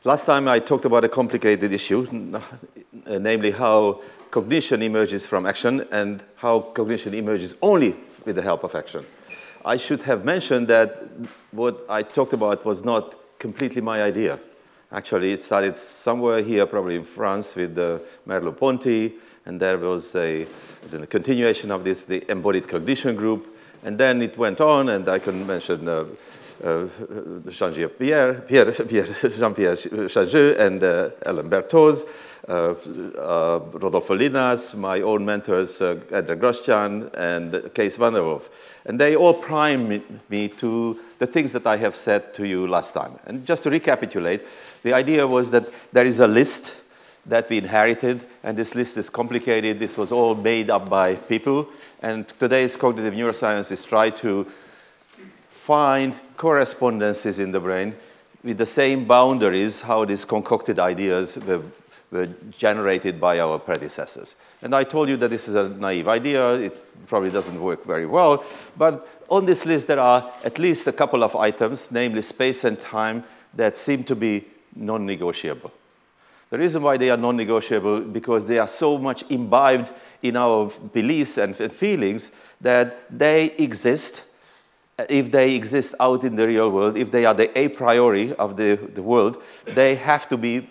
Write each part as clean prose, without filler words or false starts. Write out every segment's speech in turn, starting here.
Last time I talked about a complicated issue, namely how cognition emerges from action and how cognition emerges only with the help of action. I should have mentioned that what I talked about was not completely my idea. Actually, it started somewhere here, probably in France, with Merleau-Ponty, and there was the continuation of this, the embodied cognition group, and then it went on, and I can mention Jean-Pierre Changeux and Alain Berthoz, Rodolfo Linas, my own mentors, Edgar Grostian and Kees van der Wolf. And they all prime me to the things that I have said to you last time. And just to recapitulate, the idea was that there is a list that we inherited, and this list is complicated. This was all made up by people. And today's cognitive neuroscience is trying to find correspondences in the brain with the same boundaries how these concocted ideas were generated by our predecessors. And I told you that this is a naive idea. It probably doesn't work very well. But on this list, there are at least a couple of items, namely space and time, that seem to be non-negotiable. The reason why they are non-negotiable because they are so much imbibed in our beliefs and feelings that they exist. If they exist out in the real world, if they are the a priori of the world, they have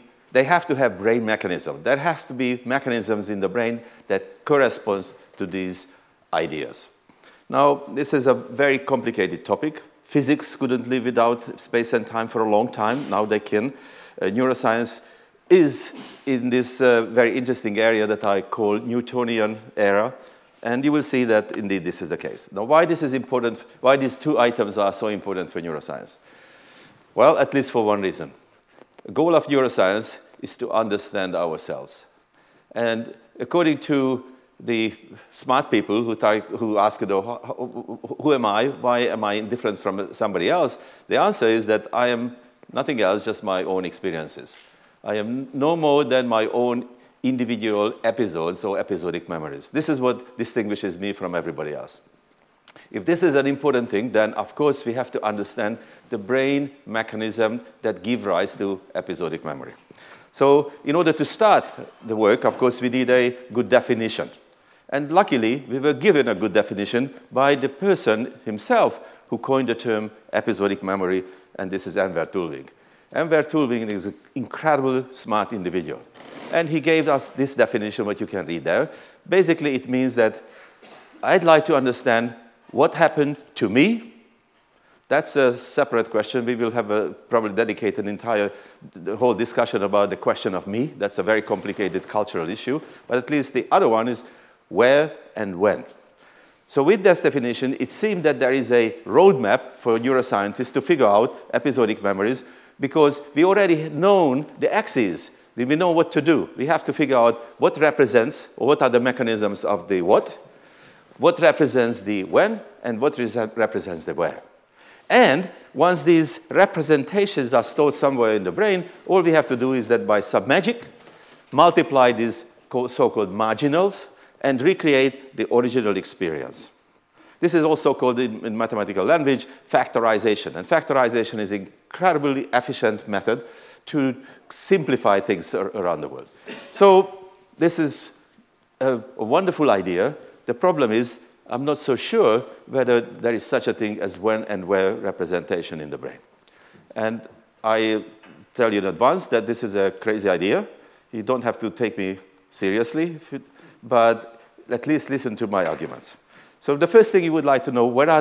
to have brain mechanisms. There has to be mechanisms in the brain that corresponds to these ideas. Now, this is a very complicated topic. Physics couldn't live without space and time for a long time. Now they can. Neuroscience is in this very interesting area that I call Newtonian era. And you will see that, indeed, this is the case. Now, why this is important, why these two items are so important for neuroscience? Well, at least for one reason. The goal of neuroscience is to understand ourselves. And according to the smart people who ask, who am I? Why am I different from somebody else? The answer is that I am nothing else, just my own experiences. I am no more than my own individual episodes or episodic memories. This is what distinguishes me from everybody else. If this is an important thing, then of course we have to understand the brain mechanism that give rise to episodic memory. So in order to start the work, of course, we need a good definition. And luckily, we were given a good definition by the person himself who coined the term episodic memory, and this is Enver Tulving. Enver Tulving is an incredibly smart individual. And he gave us this definition, what you can read there. Basically, it means that I'd like to understand what happened to me. That's a separate question. We will have probably dedicate the whole discussion about the question of me. That's a very complicated cultural issue. But at least the other one is where and when. So with this definition, it seemed that there is a roadmap for neuroscientists to figure out episodic memories because we already had known the axes. We know what to do. We have to figure out what represents, or what are the mechanisms of the what represents the when, and what represents the where. And once these representations are stored somewhere in the brain, all we have to do is that by some magic, multiply these so-called marginals and recreate the original experience. This is also called, in mathematical language, factorization. And factorization is an incredibly efficient method to simplify things around the world. So this is a wonderful idea. The problem is, I'm not so sure whether there is such a thing as when and where representation in the brain. And I tell you in advance that this is a crazy idea. You don't have to take me seriously, but at least listen to my arguments. So the first thing you would like to know, where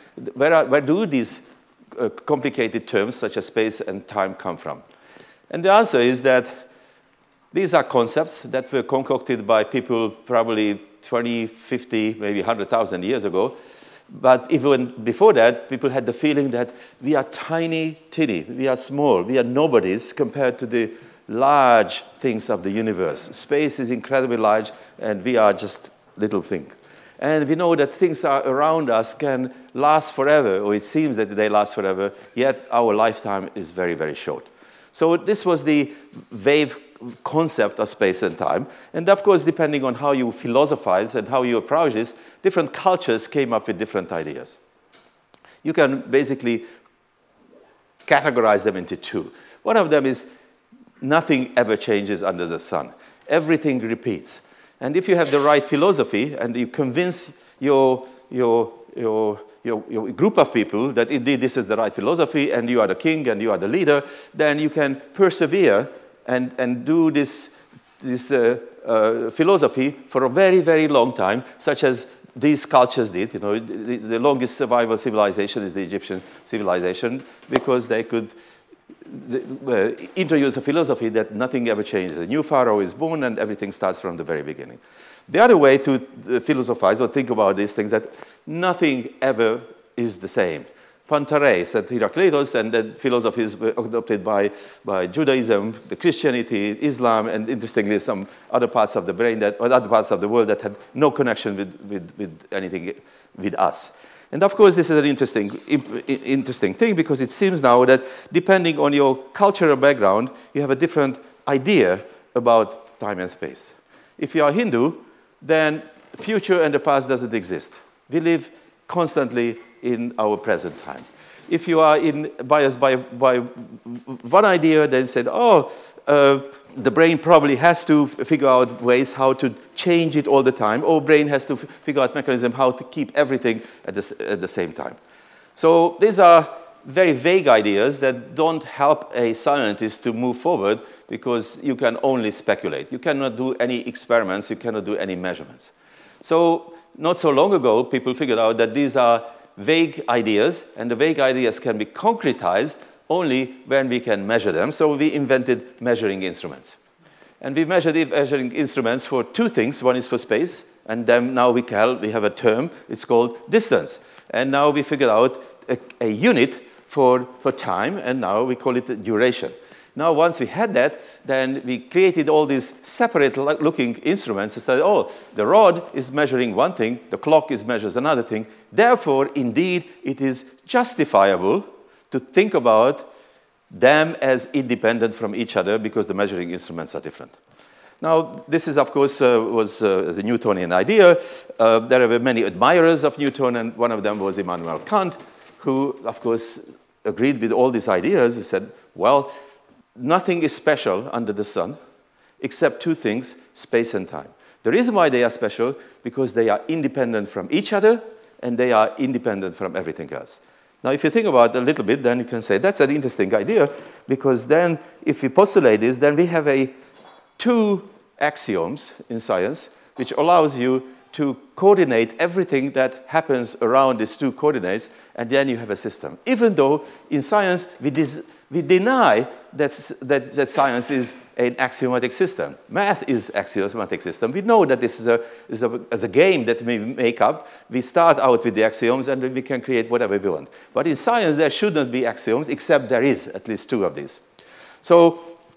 do these complicated terms such as space and time come from? And the answer is that these are concepts that were concocted by people probably 20, 50, maybe 100,000 years ago. But even before that, people had the feeling that we are tiny, we are small, we are nobodies compared to the large things of the universe. Space is incredibly large, and we are just little things. And we know that things are around us can last forever, or it seems that they last forever, yet our lifetime is very, very short. So this was the wave concept of space and time. And of course, depending on how you philosophize and how you approach this, different cultures came up with different ideas. You can basically categorize them into two. One of them is nothing ever changes under the sun. Everything repeats. And if you have the right philosophy and you convince your group of people that indeed this is the right philosophy and you are the king and you are the leader, then you can persevere and do this philosophy for a very, very long time, such as these cultures did. The longest survival civilization is the Egyptian civilization, because they could introduce a philosophy that nothing ever changes. A new pharaoh is born and everything starts from the very beginning. The other way to philosophize or think about these things is that nothing ever is the same. Pantarei said Heraclitus, and the philosophies were adopted by Judaism, the Christianity, Islam, and interestingly some other parts of the brain or other parts of the world that had no connection with anything with us. And of course, this is an interesting thing, because it seems now that depending on your cultural background, you have a different idea about time and space. If you are Hindu, then the future and the past doesn't exist. We live constantly in our present time. If you are biased by one idea, then said, the brain probably has to figure out ways how to change it all the time, or brain has to figure out mechanism how to keep everything at the same time. So these are very vague ideas that don't help a scientist to move forward, because you can only speculate. You cannot do any experiments, you cannot do any measurements. So not so long ago, people figured out that these are vague ideas, and the vague ideas can be concretized only when we can measure them. So we invented measuring instruments. And we measured measuring instruments for two things. One is for space, and then now we have a term, it's called distance. And now we figured out a unit for time, and now we call it duration. Now, once we had that, then we created all these separate-looking instruments and said, the rod is measuring one thing, the clock measures another thing. Therefore, indeed, it is justifiable to think about them as independent from each other, because the measuring instruments are different. Now, this is, of course, was the Newtonian idea. There were many admirers of Newton, and one of them was Immanuel Kant, who, of course, agreed with all these ideas. He said, well, nothing is special under the sun except two things, space and time. The reason why they are special, because they are independent from each other, and they are independent from everything else. Now, if you think about it a little bit, then you can say, that's an interesting idea, because then if we postulate this, then we have two axioms in science, which allows you to coordinate everything that happens around these two coordinates, and then you have a system. Even though in science, we deny that science is an axiomatic system. Math is an axiomatic system. We know that this is a game that we make up. We start out with the axioms, and then we can create whatever we want. But in science, there shouldn't be axioms, except there is at least two of these. So,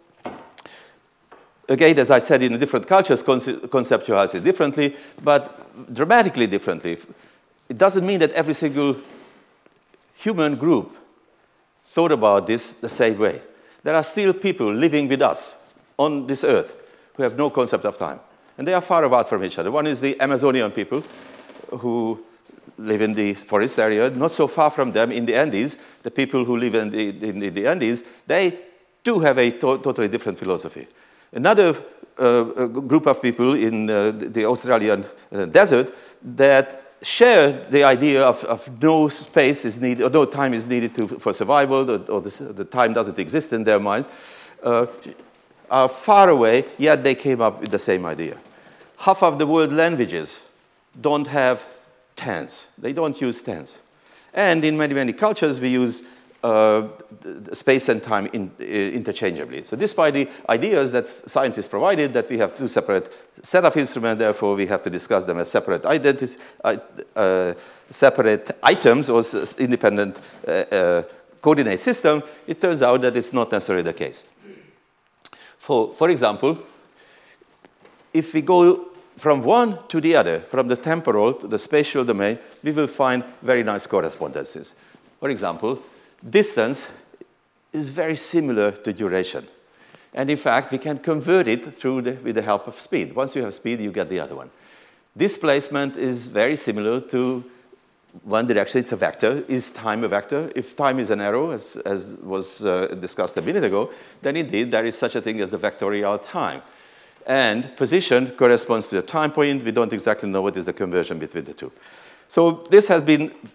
again, as I said, in different cultures, conceptualize it differently, but dramatically differently. It doesn't mean that every single human group thought about this the same way. There are still people living with us on this earth who have no concept of time. And they are far apart from each other. One is the Amazonian people who live in the forest area. Not so far from them in the Andes, the people who live in the Andes, they do have a totally different philosophy. Another group of people in the Australian desert that share the idea of no space is needed, or no time is needed for survival, or the time doesn't exist in their minds, are far away, yet they came up with the same idea. Half of the world languages don't have tense. They don't use tense. And in many, many cultures, we use space and time interchangeably. So despite the ideas that scientists provided, that we have two separate set of instruments, therefore we have to discuss them as separate identities, separate items, or independent coordinate system, it turns out that it's not necessarily the case. For example, if we go from one to the other, from the temporal to the spatial domain, we will find very nice correspondences. For example, distance is very similar to duration. And in fact, we can convert it with the help of speed. Once you have speed, you get the other one. Displacement is very similar to one direction, it's a vector. Is time a vector? If time is an arrow, as was discussed a minute ago, then indeed there is such a thing as the vectorial time. And position corresponds to a time point. We don't exactly know what is the conversion between the two. So this has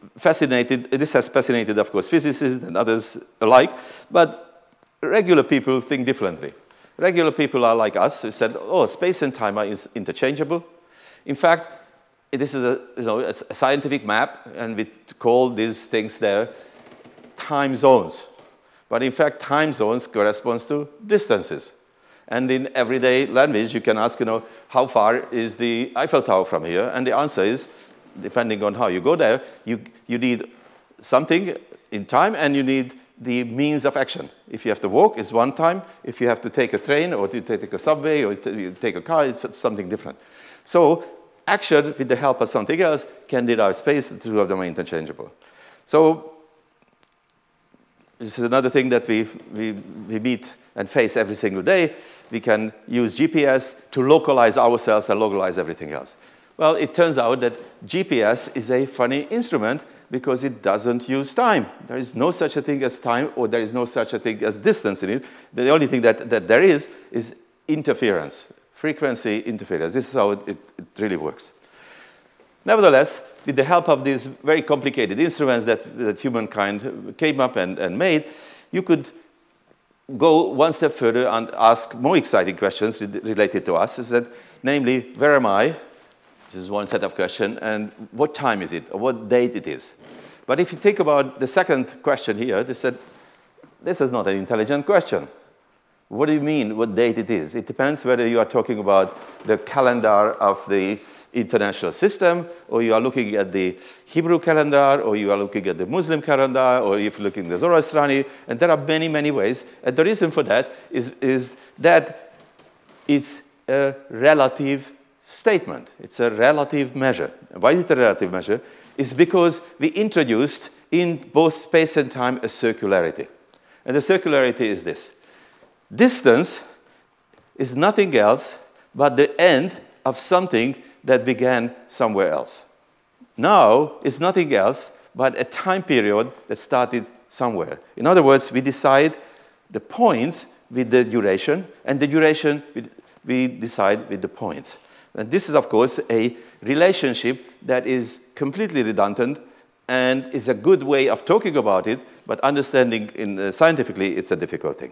fascinated, of course, physicists and others alike, but regular people think differently. Regular people are like us, who said, oh, space and time are interchangeable. In fact, this is a scientific map, and we call these things there time zones. But in fact, time zones corresponds to distances. And in everyday language, you can ask, how far is the Eiffel Tower from here? And the answer is, depending on how you go there, you need something in time, and you need the means of action. If you have to walk, it's one time. If you have to take a train, or to take a subway, or you take a car, it's something different. So action, with the help of something else, can derive space. The two of them are interchangeable. So this is another thing that we meet and face every single day. We can use GPS to localize ourselves and localize everything else. Well, it turns out that GPS is a funny instrument because it doesn't use time. There is no such a thing as time, or there is no such a thing as distance in it. The only thing that there is interference, frequency interference. This is how it really works. Nevertheless, with the help of these very complicated instruments that humankind came up and made, you could go one step further and ask more exciting questions related to us, namely, where am I? This is one set of questions, and what time is it, or what date it is. But if you think about the second question here, they said, this is not an intelligent question. What do you mean, what date it is? It depends whether you are talking about the calendar of the international system, or you are looking at the Hebrew calendar, or you are looking at the Muslim calendar, or if you're looking at the Zoroastriani, and there are many, many ways. And the reason for that is that it's a relative statement. It's a relative measure. Why is it a relative measure? It's because we introduced in both space and time a circularity. And the circularity is this. Distance is nothing else but the end of something that began somewhere else. Now, it's nothing else but a time period that started somewhere. In other words, we decide the points with the duration, and the duration we decide with the points. And this is, of course, a relationship that is completely redundant and is a good way of talking about it, but understanding scientifically, it's a difficult thing.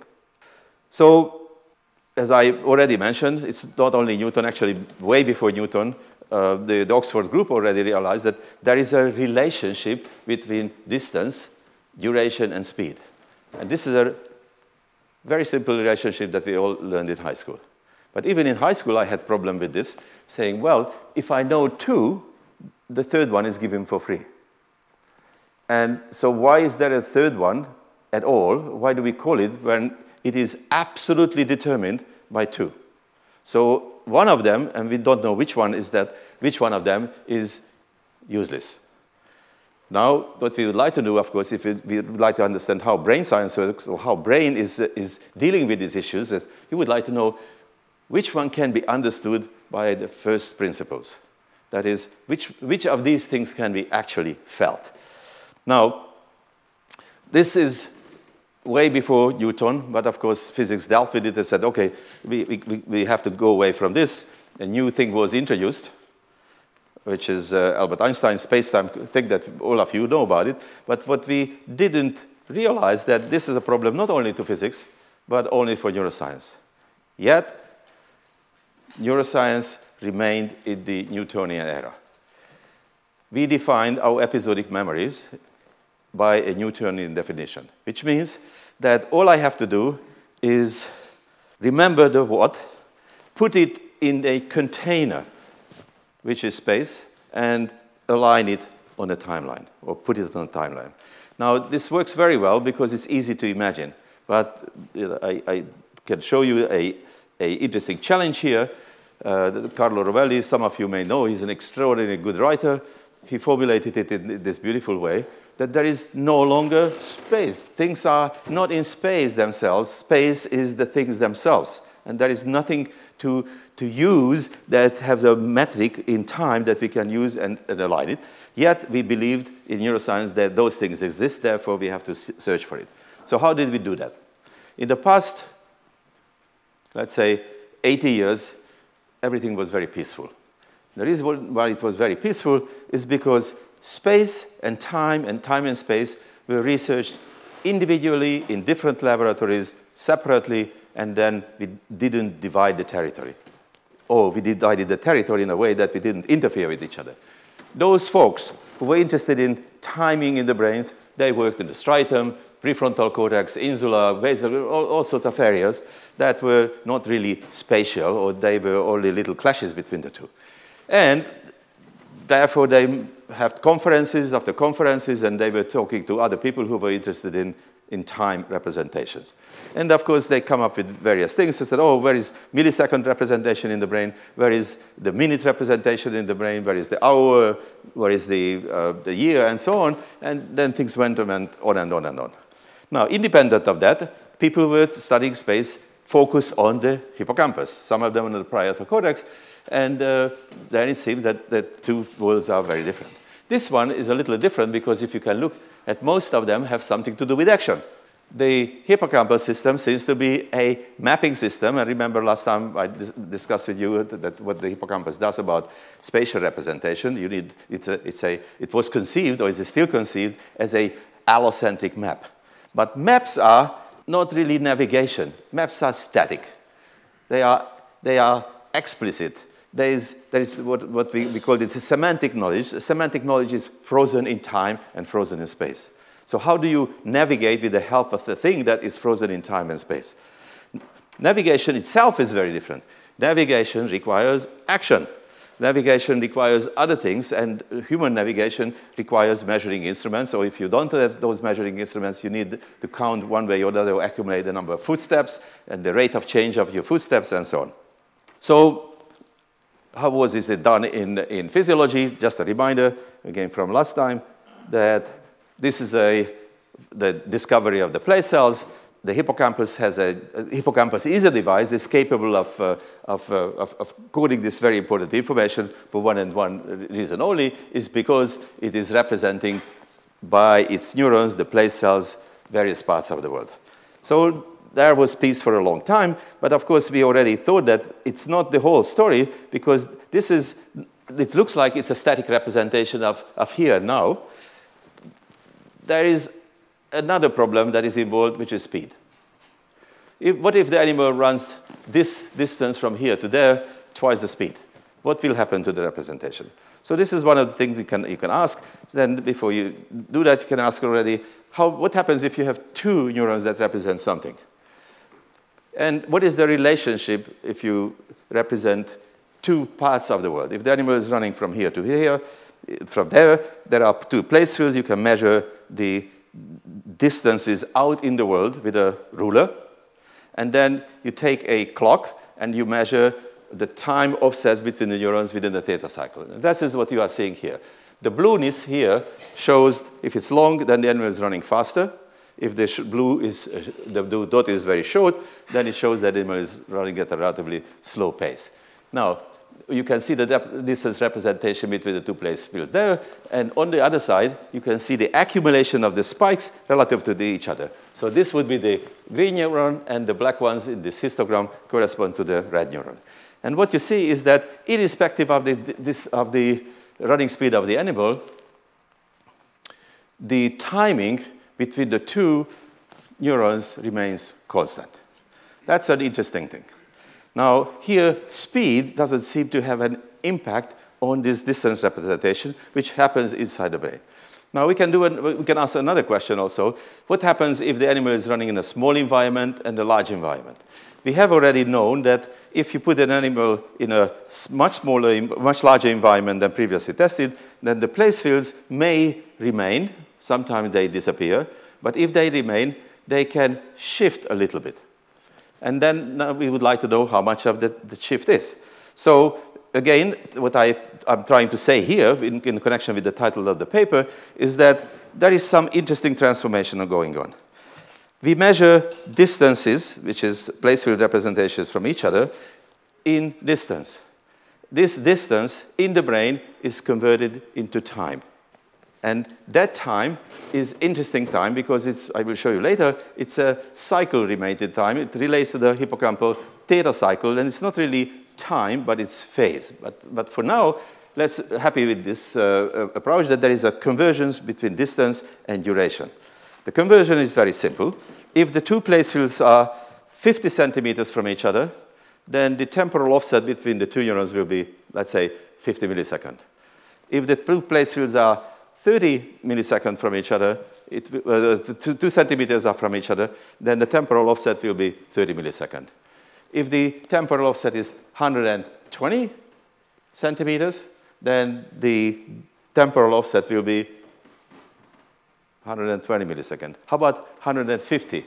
So, as I already mentioned, it's not only Newton, actually way before Newton, the Oxford group already realized that there is a relationship between distance, duration, and speed. And this is a very simple relationship that we all learned in high school. But even in high school, I had a problem with this, saying, well, if I know 2, the third one is given for free. And so why is there a third one at all? Why do we call it when it is absolutely determined by 2? So one of them, and we don't know which one of them is useless. Now, what we would like to do, of course, if we would like to understand how brain science works, or how brain is dealing with these issues, is you would like to know which one can be understood by the first principles. That is, which of these things can be actually felt. Now, this is way before Newton, but of course physics dealt with it and said, okay, we have to go away from this. A new thing was introduced, which is Albert Einstein's space-time thing that all of you know about it. But what we didn't realize that this is a problem not only to physics, but only for neuroscience. Yet, neuroscience remained in the Newtonian era. We defined our episodic memories by a Newtonian definition, which means that all I have to do is remember the what, put it in a container, which is space, and align it on a timeline, or put it on a timeline. Now, this works very well because it's easy to imagine, but I can show you an interesting challenge here. Carlo Rovelli, some of you may know, he's an extraordinarily good writer. He formulated it in this beautiful way, that there is no longer space. Things are not in space themselves. Space is the things themselves. and there is nothing to use that has a metric in time that we can use and align it. Yet we believed in neuroscience that those things exist, therefore we have to search for it. So how did we do that? In the past, let's say, 80 years, everything was very peaceful. The reason why it was very peaceful is because space and time and space were researched individually in different laboratories, separately, and then we didn't divide the territory. Or we divided the territory in a way that we didn't interfere with each other. Those folks who were interested in timing in the brain, they worked in the striatum, prefrontal cortex, insula, basal, all sorts of areas that were not really spatial, or they were only little clashes between the two. And therefore, they have conferences after conferences, and they were talking to other people who were interested in time representations. And of course, they come up with various things. They said, oh, where is millisecond representation in the brain? Where is the minute representation in the brain? Where is the hour? Where is the year? And so on. And then things went on and on and on and on. Now, independent of that, people were studying space focused on the hippocampus, some of them on the parietal cortex, and then it seems that the two worlds are very different. This one is a little different because if you can look at most of them have something to do with action. The hippocampus system seems to be a mapping system, and remember last time I discussed with you that what the hippocampus does about spatial representation. It was conceived, or is still conceived, as a allocentric map. But maps are not really navigation. Maps are static. They are explicit. There is what we call this semantic knowledge. Semantic knowledge is frozen in time and frozen in space. So how do you navigate with the help of the thing that is frozen in time and space? Navigation itself is very different. Navigation requires action. Navigation requires other things, and human navigation requires measuring instruments. So if you don't have those measuring instruments, you need to count one way or the other, or accumulate the number of footsteps and the rate of change of your footsteps and so on. So how was this done in physiology? Just a reminder, again from last time, that this is the discovery of the place cells. The hippocampus is a device that's capable of coding this very important information for one and one reason only, is because it is representing by its neurons, the place cells, various parts of the world. So there was peace for a long time, but of course we already thought that it's not the whole story, because it looks like it's a static representation of here now. There is another problem that is involved, which is speed. What if the animal runs this distance from here to there, twice the speed? What will happen to the representation? So this is one of the things you can ask. Then before you do that, you can ask already, what happens if you have two neurons that represent something? And what is the relationship if you represent two parts of the world? If the animal is running from here to here, from there are two place fields. You can measure the distances out in the world with a ruler. And then you take a clock and you measure the time offsets between the neurons within the theta cycle. And this is what you are seeing here. The blueness here shows if it's long, then the animal is running faster. If the dot is very short, then it shows that the animal is running at a relatively slow pace. Now, you can see the distance representation between the two place fields there. And on the other side, you can see the accumulation of the spikes relative to each other. So this would be the green neuron, and the black ones in this histogram correspond to the red neuron. And what you see is that irrespective of the running speed of the animal, the timing between the two neurons remains constant. That's an interesting thing. Now, here, speed doesn't seem to have an impact on this distance representation, which happens inside the brain. Now, we can ask another question also. What happens if the animal is running in a small environment and a large environment? We have already known that if you put an animal in a much larger environment than previously tested, then the place fields may remain. Sometimes they disappear. But if they remain, they can shift a little bit. And then now we would like to know how much of the shift is. So again, what I'm trying to say here in connection with the title of the paper is that there is some interesting transformation going on. We measure distances, which is place field representations from each other, in distance. This distance in the brain is converted into time. And that time is interesting time because it's, I will show you later, it's a cycle-related time. It relates to the hippocampal theta cycle, and it's not really time, but it's phase. But for now, let's happy with this approach that there is a convergence between distance and duration. The conversion is very simple. If the two place fields are 50 centimeters from each other, then the temporal offset between the two neurons will be, let's say, 50 milliseconds. If the two place fields are 30 milliseconds from each other, 2 centimeters are from each other, then the temporal offset will be 30 milliseconds. If the temporal offset is 120 centimeters, then the temporal offset will be 120 milliseconds. How about 150?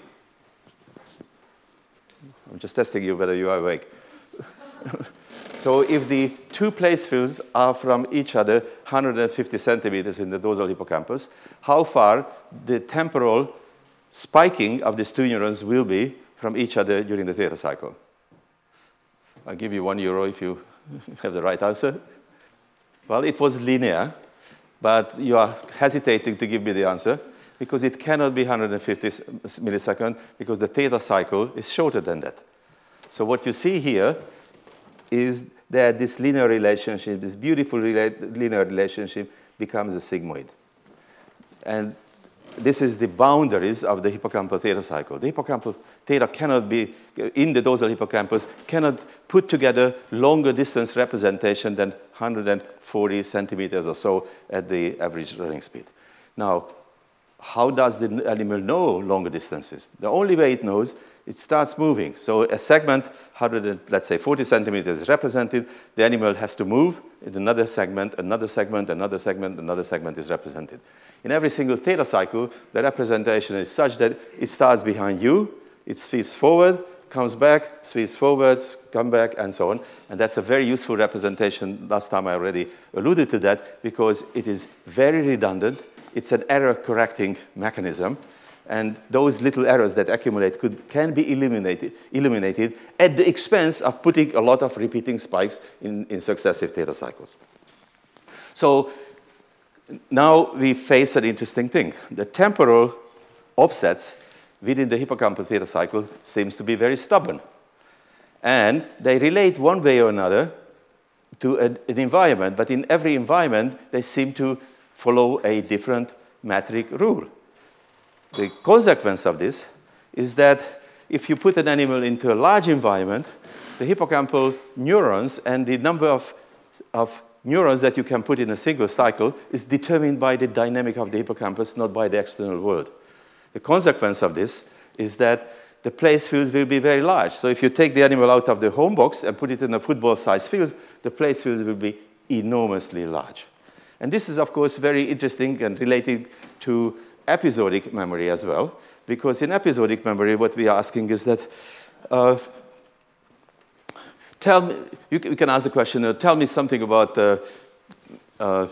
I'm just testing you whether you are awake. So if the two place fields are from each other 150 centimeters in the dorsal hippocampus, how far the temporal spiking of these two neurons will be from each other during the theta cycle? I'll give you €1 if you have the right answer. Well, it was linear, but you are hesitating to give me the answer because it cannot be 150 milliseconds because the theta cycle is shorter than that. So what you see here is that this linear relationship, this beautiful linear relationship, becomes a sigmoid. And this is the boundaries of the hippocampal theta cycle. The hippocampal theta cannot be, in the dorsal hippocampus, cannot put together longer distance representation than 140 centimeters or so at the average running speed. Now, how does the animal know longer distances? The only way it knows, it starts moving. So a segment, let's say 40 centimeters is represented, the animal has to move in another segment, another segment, another segment, another segment is represented. In every single theta cycle, the representation is such that it starts behind you, it sweeps forward, comes back, sweeps forward, come back, and so on. And that's a very useful representation. Last time I already alluded to that because it is very redundant. It's an error-correcting mechanism. And those little errors that accumulate can be eliminated at the expense of putting a lot of repeating spikes in successive theta cycles. So now we face an interesting thing. The temporal offsets within the hippocampal theta cycle seems to be very stubborn. And they relate one way or another to an environment, but in every environment, they seem to follow a different metric rule. The consequence of this is that if you put an animal into a large environment, the hippocampal neurons and the number of neurons that you can put in a single cycle is determined by the dynamic of the hippocampus, not by the external world. The consequence of this is that the place fields will be very large. So if you take the animal out of the home box and put it in a football-sized field, the place fields will be enormously large. And this is, of course, very interesting and related to episodic memory as well, because in episodic memory, what we are asking is that, tell me, you can ask the question, tell me something about a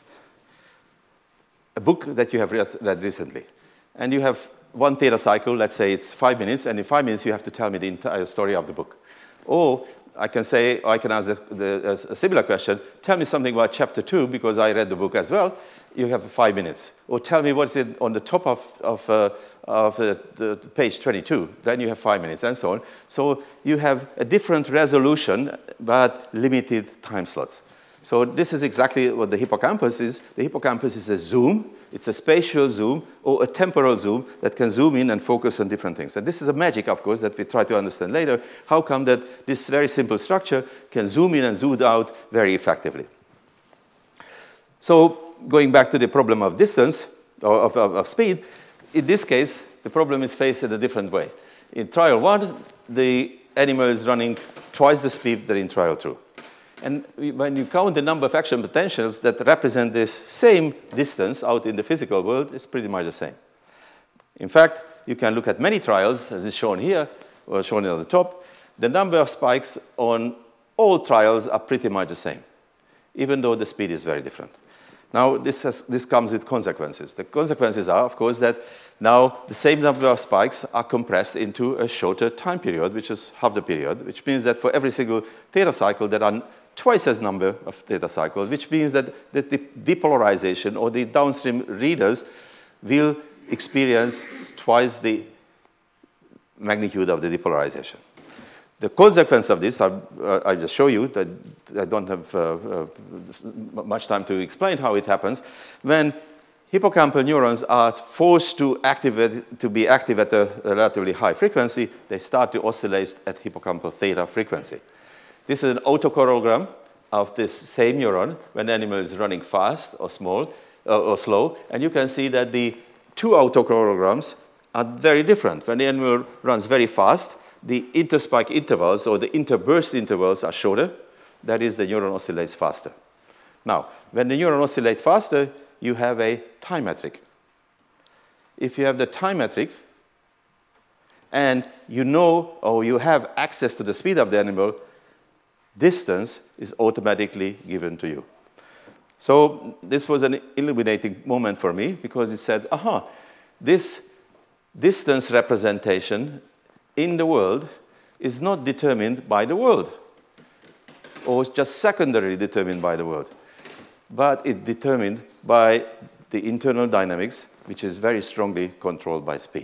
book that you have read recently. And you have one theta cycle, let's say it's 5 minutes, and in 5 minutes you have to tell me the entire story of the book. Or I can say, or I can ask a similar question, tell me something about chapter 2, because I read the book as well. You have 5 minutes. Or tell me what's it on the top of the page 22. Then you have 5 minutes, and so on. So you have a different resolution, but limited time slots. So this is exactly what the hippocampus is. The hippocampus is a zoom. It's a spatial zoom or a temporal zoom that can zoom in and focus on different things. And this is a magic, of course, that we try to understand later. How come that this very simple structure can zoom in and zoom out very effectively? So going back to the problem of distance, or of speed, in this case, the problem is faced in a different way. In trial 1, the animal is running twice the speed than in trial 2. And when you count the number of action potentials that represent this same distance out in the physical world, it's pretty much the same. In fact, you can look at many trials, as is shown here, or shown on the top. The number of spikes on all trials are pretty much the same, even though the speed is very different. Now, this comes with consequences. The consequences are, of course, that now the same number of spikes are compressed into a shorter time period, which is half the period, which means that for every single theta cycle, there are twice as number of theta cycles, which means that the depolarization or the downstream readers will experience twice the magnitude of the depolarization. The consequence of this, I just show you, that I don't have much time to explain how it happens. When hippocampal neurons are forced to be active at a relatively high frequency, they start to oscillate at hippocampal theta frequency. This is an autocorrelogram of this same neuron when the animal is running fast or slow, and you can see that the two autocorrelograms are very different. When the animal runs very fast, the interspike intervals or the interburst intervals are shorter. That is, the neuron oscillates faster. Now, when the neuron oscillates faster, you have a time metric. If you have the time metric, and you know or you have access to the speed of the animal, distance is automatically given to you. So this was an illuminating moment for me because it said, aha, this distance representation in the world is not determined by the world or just secondarily determined by the world, but it's determined by the internal dynamics, which is very strongly controlled by speed.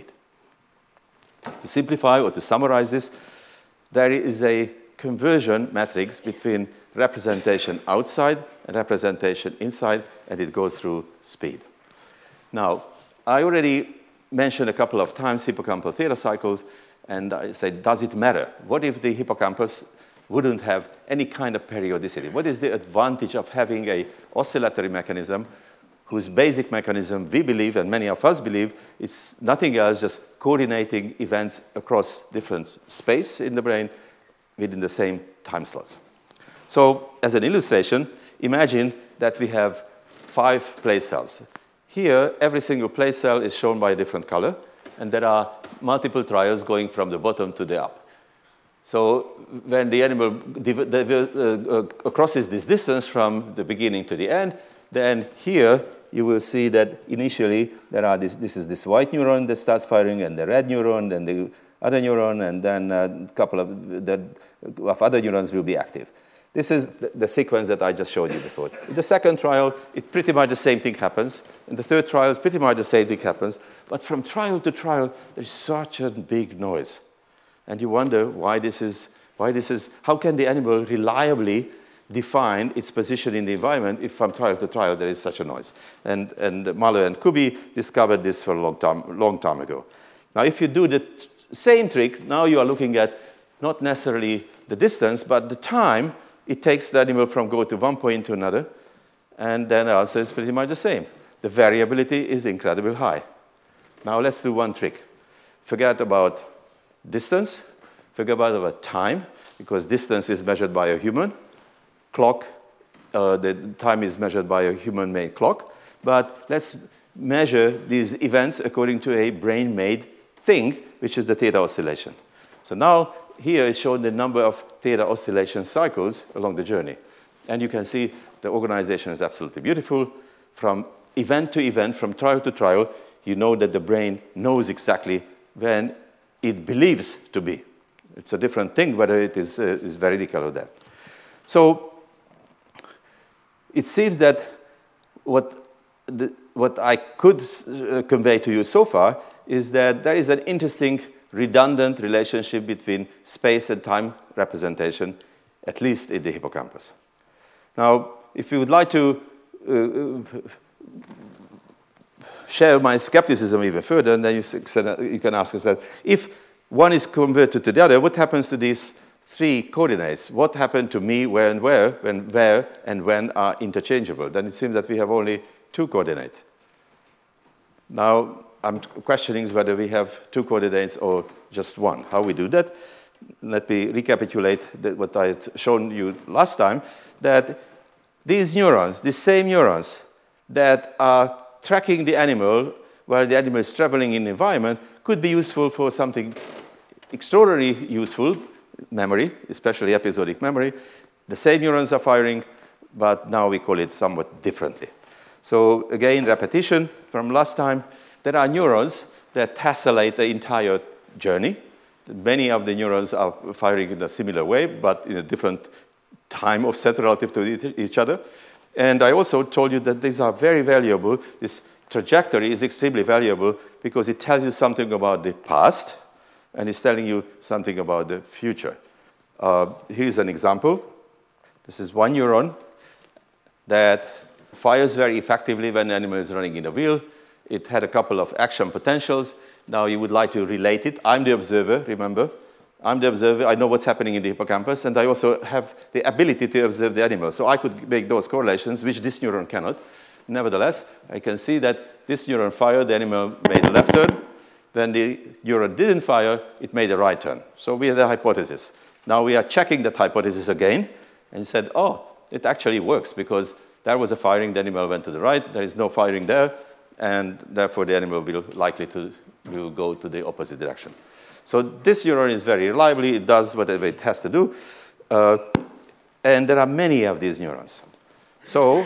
To simplify or to summarize this, there is a conversion matrix between representation outside and representation inside, and it goes through speed. Now, I already mentioned a couple of times hippocampal theta cycles, and I said, does it matter? What if the hippocampus wouldn't have any kind of periodicity? What is the advantage of having an oscillatory mechanism whose basic mechanism we believe, and many of us believe, is nothing else just coordinating events across different space in the brain within the same time slots? So as an illustration, imagine that we have 5 place cells. Here, every single place cell is shown by a different color, and there are multiple trials going from the bottom to the up. So when the animal crosses this distance from the beginning to the end, then here you will see that initially there are this is this white neuron that starts firing, and the red neuron, then the other neuron, and then a couple of other neurons will be active. This is the sequence that I just showed you before. In the second trial, it pretty much the same thing happens. In the third trial, it's pretty much the same thing happens. But from trial to trial, there's such a big noise. And you wonder why this is, how can the animal reliably define its position in the environment if from trial to trial there is such a noise? And Mahler and Kubi discovered this for a long time ago. Now, if you do the same trick, now you are looking at not necessarily the distance, but the time it takes the animal from go to one point to another, and then the answer is pretty much the same. The variability is incredibly high. Now let's do one trick. Forget about distance, forget about time, because distance is measured by a human. The time is measured by a human-made clock. But let's measure these events according to a brain-made thing, which is the theta oscillation. So now here is shown the number of theta oscillation cycles along the journey. And you can see the organization is absolutely beautiful. From event to event, from trial to trial, you know that the brain knows exactly when it believes to be. It's a different thing whether it is veridical or that. So it seems that what I could convey to you so far is that there is an interesting redundant relationship between space and time representation, at least in the hippocampus. Now, if you would like to share my skepticism even further, then you can ask us that if one is converted to the other, what happens to these 3 coordinates? What happened to me, where and where, when are interchangeable? Then it seems that we have only 2 coordinates. Now, I'm questioning whether we have 2 coordinates or just 1. How we do that? Let me recapitulate what I had shown you last time, that these neurons, these same neurons that are tracking the animal while the animal is traveling in the environment could be useful for something extraordinarily useful, memory, especially episodic memory. The same neurons are firing, but now we call it somewhat differently. So again, repetition from last time. There are neurons that tessellate the entire journey. Many of the neurons are firing in a similar way, but in a different time offset relative to each other. And I also told you that these are very valuable. This trajectory is extremely valuable because it tells you something about the past, and it's telling you something about the future. Here's an example. This is one neuron that fires very effectively when the animal is running in a wheel. It had a couple of action potentials. Now you would like to relate it. I'm the observer, remember. I'm the observer. I know what's happening in the hippocampus, and I also have the ability to observe the animal. So I could make those correlations, which this neuron cannot. Nevertheless, I can see that this neuron fired, the animal made a left turn. When the neuron didn't fire, it made a right turn. So we had a hypothesis. Now we are checking that hypothesis again, and said, oh, it actually works, because there was a firing, the animal went to the right, there is no firing there, and therefore the animal will go to the opposite direction. So this neuron is very reliably, it does whatever it has to do, and there are many of these neurons. So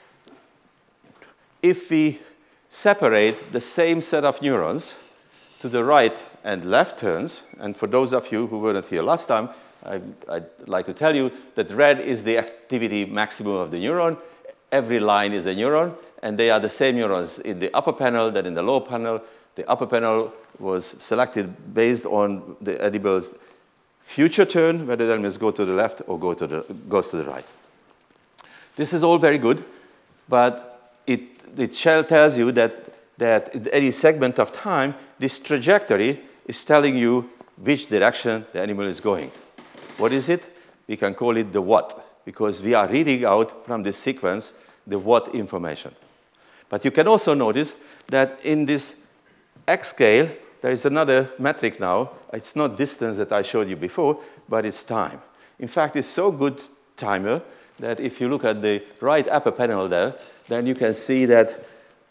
if we separate the same set of neurons to the right and left turns, and for those of you who were not here last time, I'd like to tell you that red is the activity maximum of the neuron. Every line is a neuron, and they are the same neurons in the upper panel than in the lower panel. The upper panel was selected based on the animal's future turn, whether the animals go to the left or goes to the right. This is all very good, but it tells you that in any segment of time, this trajectory is telling you which direction the animal is going. What is it? We can call it the what, because we are reading out from this sequence the what information. But you can also notice that in this X scale, there is another metric now. It's not distance that I showed you before, but it's time. In fact, it's so good timer that if you look at the right upper panel there, then you can see that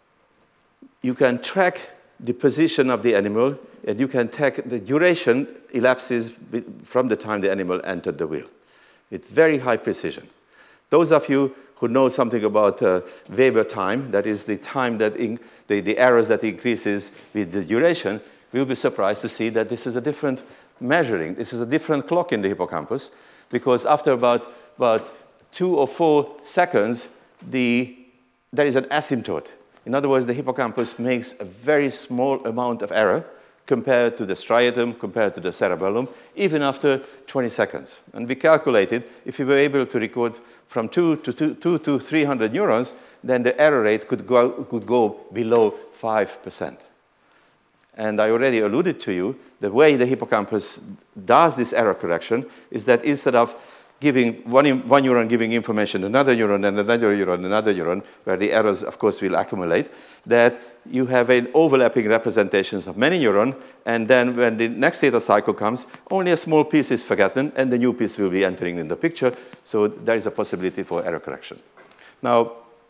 you can track the position of the animal, and you can track the duration elapses from the time the animal entered the wheel with very high precision. Those of you who know something about Weber time, that is the time that the errors that increases with the duration, will be surprised to see that this is a different measuring. This is a different clock in the hippocampus, because after about 2 or 4 seconds, there is an asymptote. In other words, the hippocampus makes a very small amount of error compared to the striatum, compared to the cerebellum, even after 20 seconds. And we calculated if we were able to record from 2 to 300 neurons, then the error rate could go below 5%. And I already alluded to you, the way the hippocampus does this error correction is that instead of giving one neuron giving information to another neuron and another neuron, another neuron, where the errors, of course, will accumulate, that you have an overlapping representations of many neurons, and then when the next data cycle comes, only a small piece is forgotten, and the new piece will be entering in the picture, so there is a possibility for error correction. Now,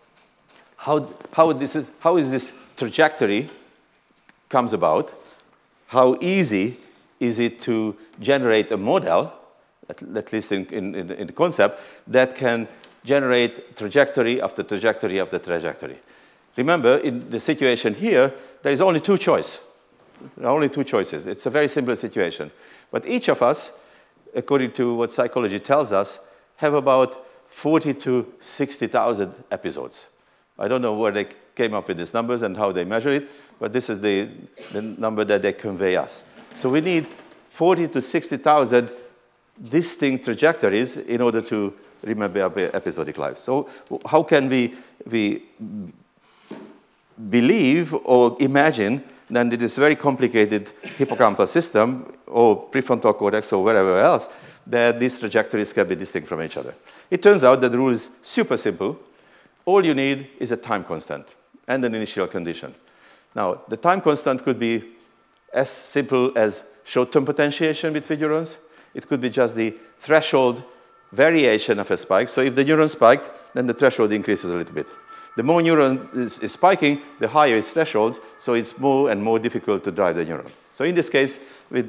how is this trajectory comes about? How easy is it to generate a model, at least in the concept, that can generate trajectory after trajectory after trajectory? Remember, in the situation here, there is only two choices. There are only two choices. It's a very simple situation. But each of us, according to what psychology tells us, have about 40 to 60,000 episodes. I don't know where they came up with these numbers and how they measure it, but this is the number that they convey us. So we need 40 to 60,000 distinct trajectories in order to remember our episodic life. So how can we believe or imagine that in this very complicated hippocampal system or prefrontal cortex or wherever else that these trajectories can be distinct from each other? It turns out that the rule is super simple. All you need is a time constant and an initial condition. Now, the time constant could be as simple as short-term potentiation between neurons. It could be just the threshold variation of a spike. So if the neuron spiked, then the threshold increases a little bit. The more neuron is spiking, the higher its threshold, so it's more and more difficult to drive the neuron. So in this case, with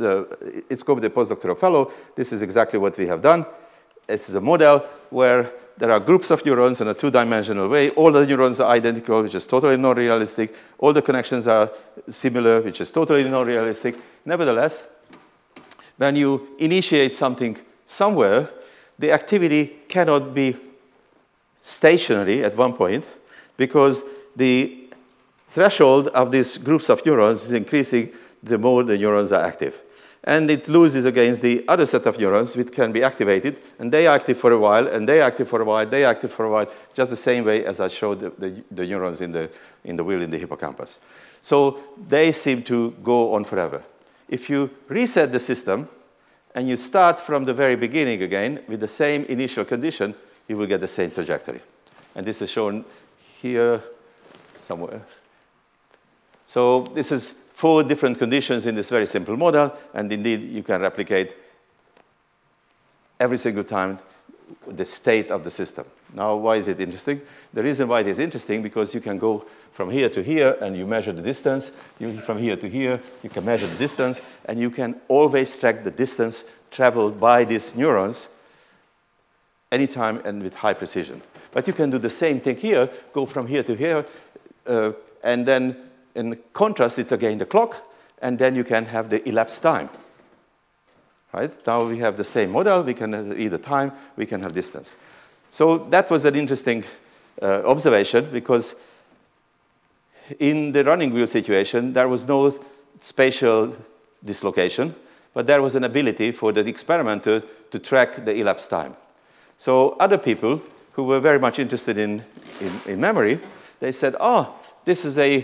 it's called the postdoctoral fellow, this is exactly what we have done. This is a model where there are groups of neurons in a two-dimensional way. All the neurons are identical, which is totally non-realistic. All the connections are similar, which is totally non-realistic. Nevertheless, when you initiate something somewhere, the activity cannot be stationary at one point because the threshold of these groups of neurons is increasing the more the neurons are active. And it loses against the other set of neurons which can be activated, and they are active for a while, and they are active for a while, they are active for a while, just the same way as I showed the neurons in the wheel in the hippocampus. So they seem to go on forever. If you reset the system and you start from the very beginning again with the same initial condition, you will get the same trajectory. And this is shown here somewhere. So this is 4 different conditions in this very simple model, and indeed you can replicate every single time the state of the system. Now, why is it interesting? The reason why it is interesting because you can go from here to here and you measure the distance. From here to here, you can measure the distance, and you can always track the distance traveled by these neurons anytime and with high precision. But you can do the same thing here, go from here to here, and then in contrast, it's again the clock, and then you can have the elapsed time. Right? Now we have the same model. We can have either time, we can have distance. So that was an interesting observation because in the running wheel situation, there was no spatial dislocation, but there was an ability for the experimenter to track the elapsed time. So other people who were very much interested in memory, they said, oh, this is a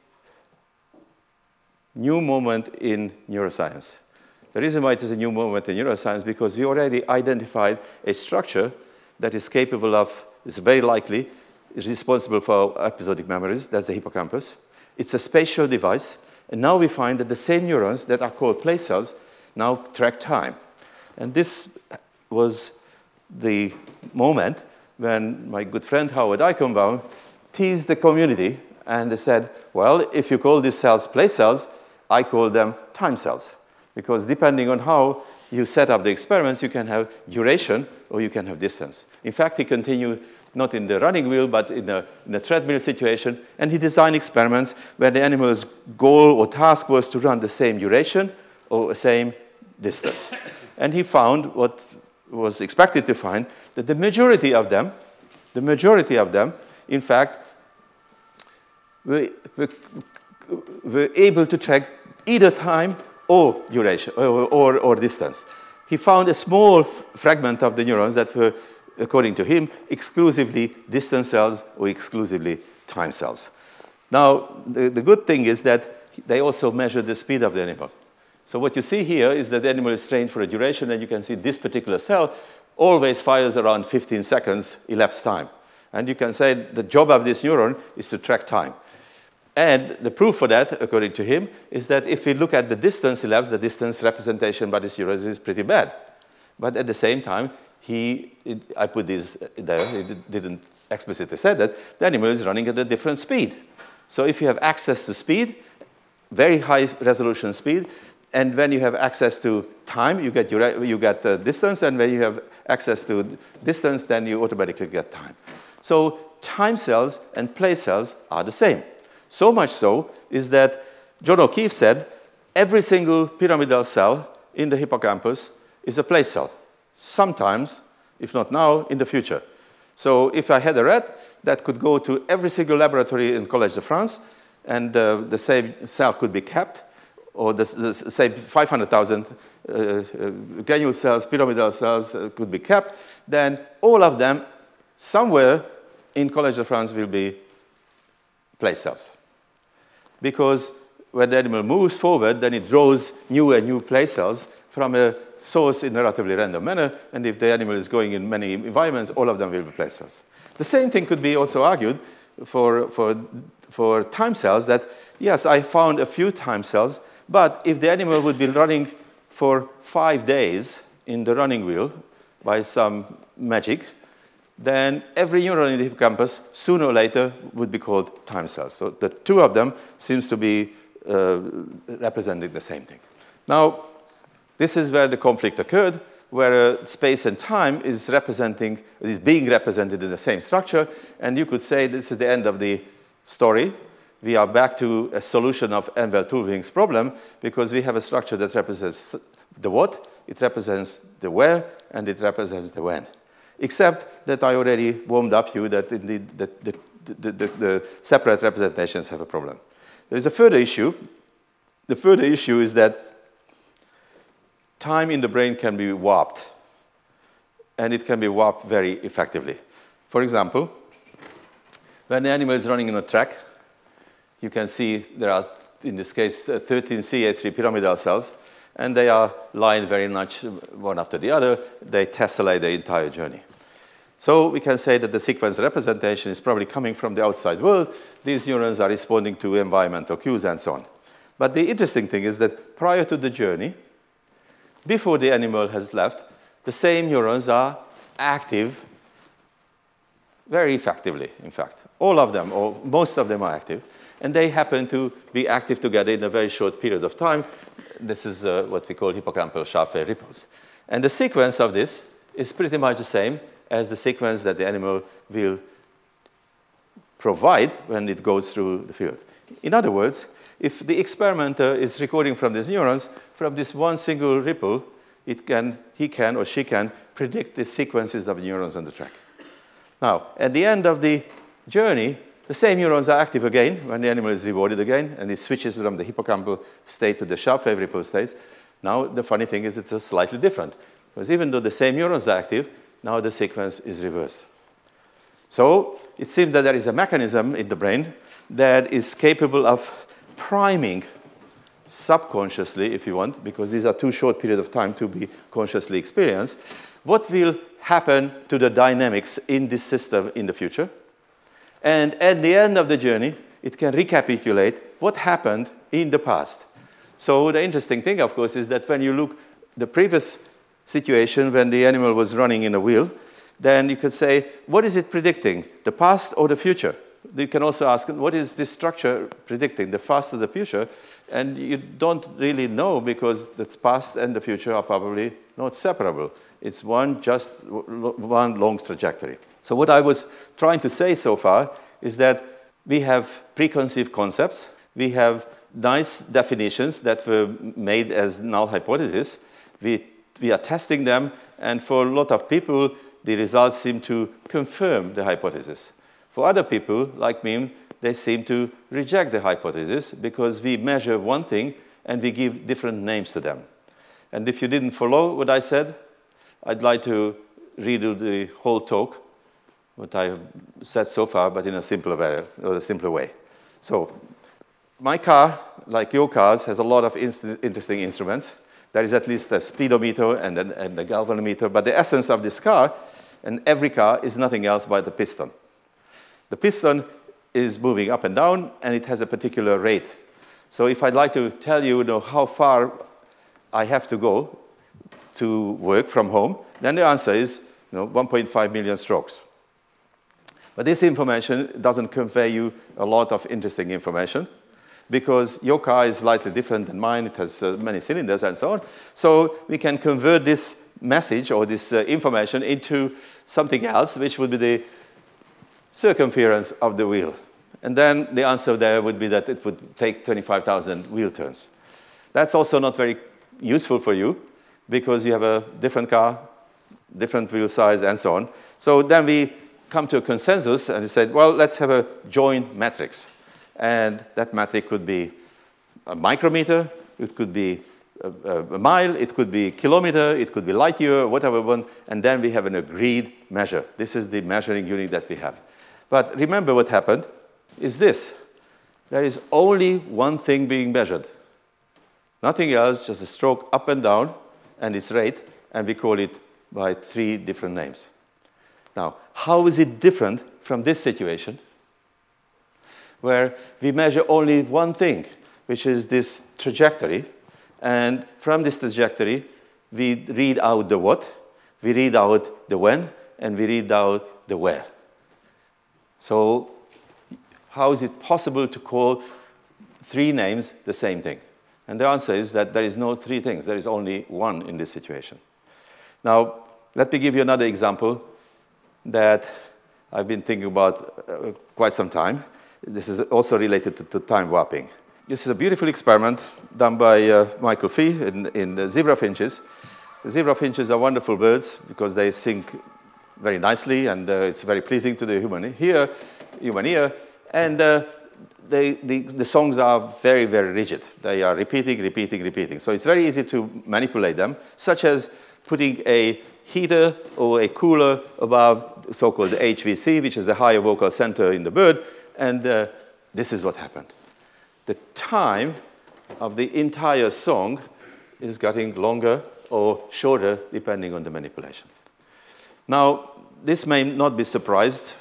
new moment in neuroscience. The reason why it is a new moment in neuroscience is because we already identified a structure that is capable of, is very likely, is responsible for episodic memories. That's the hippocampus. It's a spatial device. And now we find that the same neurons that are called place cells now track time. And this was the moment when my good friend Howard Eichenbaum teased the community, and they said, well, if you call these cells place cells, I call them time cells. Because depending on how you set up the experiments, you can have duration or you can have distance. In fact, he continued not in the running wheel, but in a treadmill situation, and he designed experiments where the animal's goal or task was to run the same duration or the same distance. And he found what was expected to find, that the majority of them, in fact, were able to track either time or duration or distance. He found a small fragment of the neurons that were, according to him, exclusively distance cells or exclusively time cells. Now, the good thing is that they also measured the speed of the animal. So what you see here is that the animal is trained for a duration, and you can see this particular cell always fires around 15 seconds elapsed time. And you can say the job of this neuron is to track time. And the proof for that, according to him, is that if we look at the distance elapsed, the distance representation by this neurons is pretty bad. But at the same time, I put this there, he didn't explicitly say that, the animal is running at a different speed. So if you have access to speed, very high resolution speed, and when you have access to time, you get distance, and when you have access to distance, then you automatically get time. So time cells and place cells are the same. So much so is that John O'Keefe said every single pyramidal cell in the hippocampus is a place cell. Sometimes, if not now, in the future. So if I had a rat, that could go to every single laboratory in Collège de France, and the same cell could be kept, or the same 500,000 granule cells, pyramidal cells could be kept, then all of them somewhere in Collège de France will be place cells. Because when the animal moves forward, then it draws new and new place cells from a source in a relatively random manner, and if the animal is going in many environments, all of them will be place cells. The same thing could be also argued for time cells, that yes, I found a few time cells, but if the animal would be running for 5 days in the running wheel by some magic, then every neuron in the hippocampus, sooner or later, would be called time cells. So the two of them seems to be representing the same thing. Now, this is where the conflict occurred. where space and time is being represented in the same structure, and you could say this is the end of the story. We are back to a solution of Envers-Tulving's problem because we have a structure that represents the what, it represents the where, and it represents the when. Except that I already warmed up you that indeed the separate representations have a problem. There is a further issue. The further issue is that time in the brain can be warped, and it can be warped very effectively. For example, when the animal is running in a track, you can see there are, in this case, 13 CA3 pyramidal cells, and they are lined very much one after the other. They tessellate the entire journey. So we can say that the sequence representation is probably coming from the outside world. These neurons are responding to environmental cues and so on. But the interesting thing is that prior to the journey, before the animal has left, the same neurons are active very effectively, in fact. All of them, or most of them are active. And they happen to be active together in a very short period of time. This is what we call hippocampal Scharfe ripples. And the sequence of this is pretty much the same as the sequence that the animal will provide when it goes through the field. In other words, if the experimenter is recording from these neurons, from this one single ripple, he can or she can predict the sequences of neurons on the track. Now, at the end of the journey, the same neurons are active again when the animal is rewarded again, and it switches from the hippocampal state to the Scharfe ripple states. Now, the funny thing is it's slightly different, because even though the same neurons are active, now the sequence is reversed. So it seems that there is a mechanism in the brain that is capable of priming subconsciously, if you want, because these are too short periods of time to be consciously experienced, what will happen to the dynamics in this system in the future. And at the end of the journey, it can recapitulate what happened in the past. So the interesting thing, of course, is that when you look the previous situation when the animal was running in a wheel, then you could say, what is it predicting, the past or the future? You can also ask, what is this structure predicting, the past or the future? And you don't really know because the past and the future are probably not separable. It's one long trajectory. So what I was trying to say so far is that we have preconceived concepts. We have nice definitions that were made as null hypotheses. We are testing them, and for a lot of people, the results seem to confirm the hypothesis. For other people, like me, they seem to reject the hypothesis because we measure one thing and we give different names to them. And if you didn't follow what I said, I'd like to redo the whole talk, what I have said so far, but in a simpler way. So my car, like your cars, has a lot of interesting instruments. There is at least a speedometer and a galvanometer, but the essence of this car, and every car, is nothing else but the piston. The piston is moving up and down, and it has a particular rate. So if I'd like to tell you, how far I have to go to work from home, then the answer is 1.5 million strokes. But this information doesn't convey you a lot of interesting information because your car is slightly different than mine. It has many cylinders and so on. So we can convert this message or this information into something else, which would be the circumference of the wheel. And then the answer there would be that it would take 25,000 wheel turns. That's also not very useful for you because you have a different car, different wheel size, and so on. So then we come to a consensus and we said, well, let's have a joint matrix. And that metric could be a micrometer, it could be a mile, it could be kilometer, it could be light year, whatever one, and then we have an agreed measure. This is the measuring unit that we have. But remember what happened is this. There is only one thing being measured. Nothing else, just a stroke up and down and its rate, and we call it by 3 different names. Now, how is it different from this situation where we measure only one thing, which is this trajectory, and from this trajectory, we read out the what, we read out the when, and we read out the where. So how is it possible to call 3 names the same thing? And the answer is that there is no 3 things. There is only one in this situation. Now, let me give you another example that I've been thinking about quite some time. This is also related to time warping. This is a beautiful experiment done by Michael Fee in zebra finches. The zebra finches are wonderful birds because they sing very nicely, and it's very pleasing to the human ear. And the songs are very, very rigid. They are repeating. So it's very easy to manipulate them, such as putting a heater or a cooler above so-called HVC, which is the higher vocal center in the bird, and this is what happened. The time of the entire song is getting longer or shorter depending on the manipulation. Now, this may not be surprising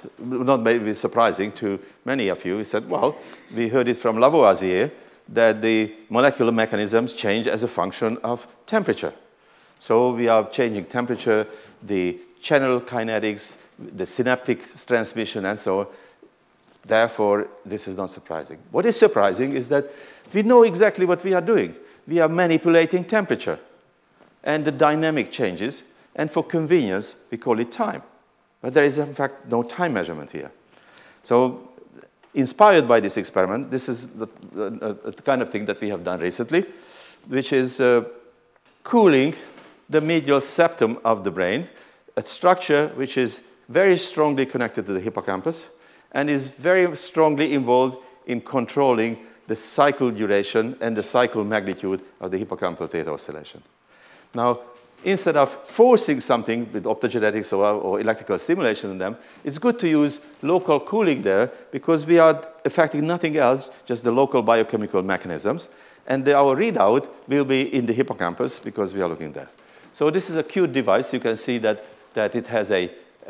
to many of you. We said, well, we heard it from Lavoisier that the molecular mechanisms change as a function of temperature. So we are changing temperature, the channel kinetics, the synaptic transmission, and so on. Therefore, this is not surprising. What is surprising is that we know exactly what we are doing. We are manipulating temperature and the dynamic changes, and for convenience, we call it time. But there is, in fact, no time measurement here. So, inspired by this experiment, this is the kind of thing that we have done recently, which is cooling the medial septum of the brain, a structure which is very strongly connected to the hippocampus and is very strongly involved in controlling the cycle duration and the cycle magnitude of the hippocampal theta oscillation. Now, instead of forcing something with optogenetics or electrical stimulation in them, it's good to use local cooling there because we are affecting nothing else, just the local biochemical mechanisms. And our readout will be in the hippocampus because we are looking there. So this is a cute device. You can see that it has a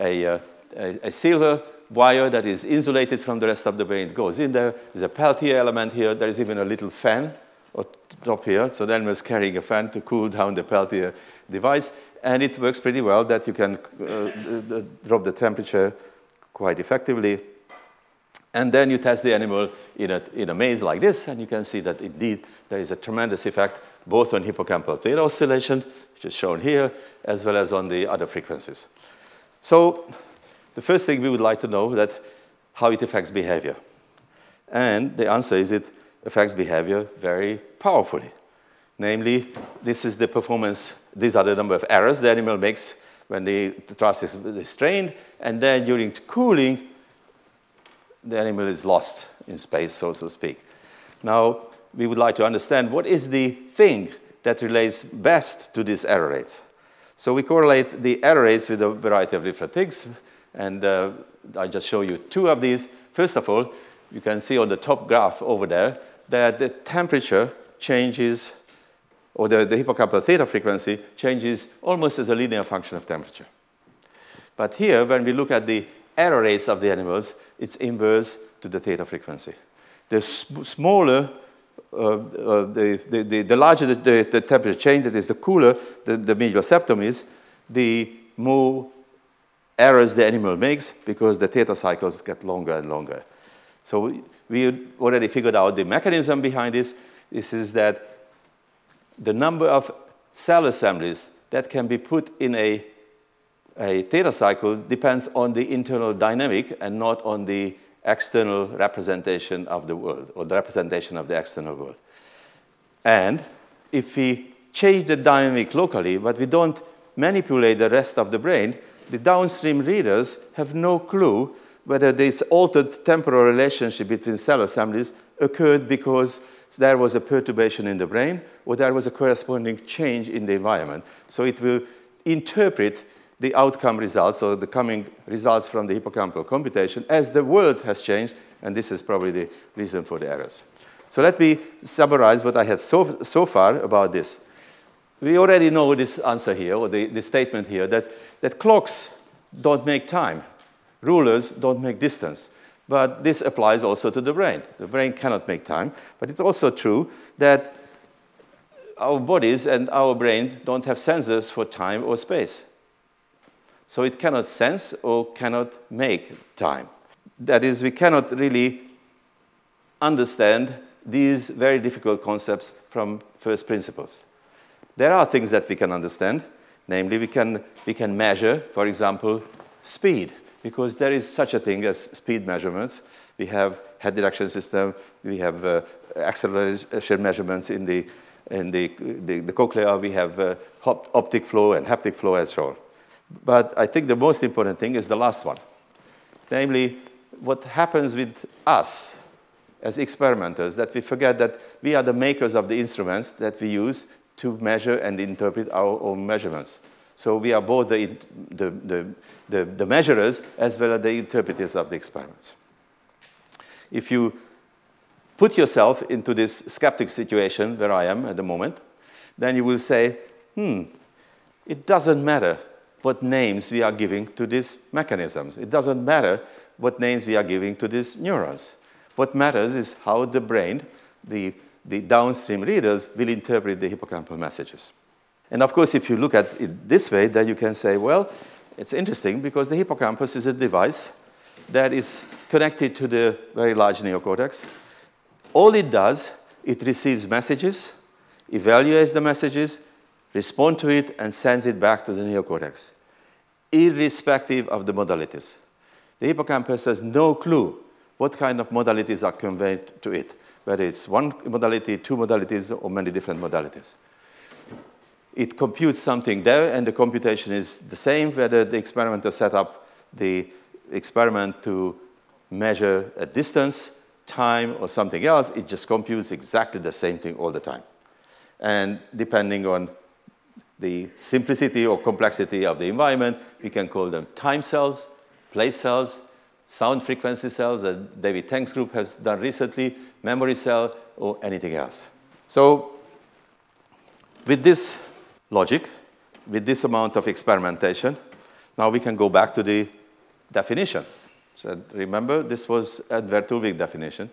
silver wire that is insulated from the rest of the brain. It goes in there. There's a Peltier element here. There is even a little fan on top here. So then we're carrying a fan to cool down the Peltier device. And it works pretty well that you can drop the temperature quite effectively. And then you test the animal in a maze like this, and you can see that indeed there is a tremendous effect both on hippocampal theta oscillation, which is shown here, as well as on the other frequencies. So the first thing we would like to know that how it affects behavior. And the answer is it affects behavior very powerfully. Namely, this is the performance, these are the number of errors the animal makes when the truss is strained, and then during cooling, the animal is lost in space, so to speak. Now, we would like to understand what is the thing that relates best to these error rates. So we correlate the error rates with a variety of different things, and I just show you two of these. First of all, you can see on the top graph over there that the temperature changes, or the hippocampal theta frequency changes almost as a linear function of temperature. But here, when we look at the error rates of the animals, it's inverse to the theta frequency. The smaller, the larger the temperature change, that is, the cooler the medial septum is, the more errors the animal makes because the theta cycles get longer and longer. So we already figured out the mechanism behind this. This is that the number of cell assemblies that can be put in a theta cycle depends on the internal dynamic and not on the external representation of the world or the representation of the external world. And if we change the dynamic locally, but we don't manipulate the rest of the brain, the downstream readers have no clue whether this altered temporal relationship between cell assemblies occurred because there was a perturbation in the brain or there was a corresponding change in the environment. So it will interpret the outcome results, or the coming results from the hippocampal computation, as the world has changed, and this is probably the reason for the errors. So let me summarize what I had so far about this. We already know this answer here, or the statement here, that clocks don't make time. Rulers don't make distance. But this applies also to the brain. The brain cannot make time, but it's also true that our bodies and our brain don't have sensors for time or space. So it cannot sense or cannot make time. That is, we cannot really understand these very difficult concepts from first principles. There are things that we can understand. Namely, we can measure, for example, speed, because there is such a thing as speed measurements. We have head direction system, we have acceleration measurements in the cochlea, we have optic flow and haptic flow and so on. But I think the most important thing is the last one. Namely, what happens with us as experimenters, that we forget that we are the makers of the instruments that we use to measure and interpret our own measurements. So we are both the measurers as well as the interpreters of the experiments. If you put yourself into this skeptic situation where I am at the moment, then you will say, it doesn't matter what names we are giving to these mechanisms. It doesn't matter what names we are giving to these neurons. What matters is how the brain, the downstream readers, will interpret the hippocampal messages. And of course, if you look at it this way, then you can say, well, it's interesting because the hippocampus is a device that is connected to the very large neocortex. All it does, it receives messages, evaluates the messages, responds to it, and sends it back to the neocortex, irrespective of the modalities. The hippocampus has no clue what kind of modalities are conveyed to it, whether it's one modality, two modalities, or many different modalities. It computes something there, and the computation is the same whether the experimenter set up the experiment to measure a distance, time, or something else. It just computes exactly the same thing all the time. And depending on the simplicity or complexity of the environment, we can call them time cells, place cells, sound frequency cells that David Teng's group has done recently, memory cell, or anything else. So with this logic, with this amount of experimentation, now we can go back to the definition. So remember, this was a Vertulvik definition.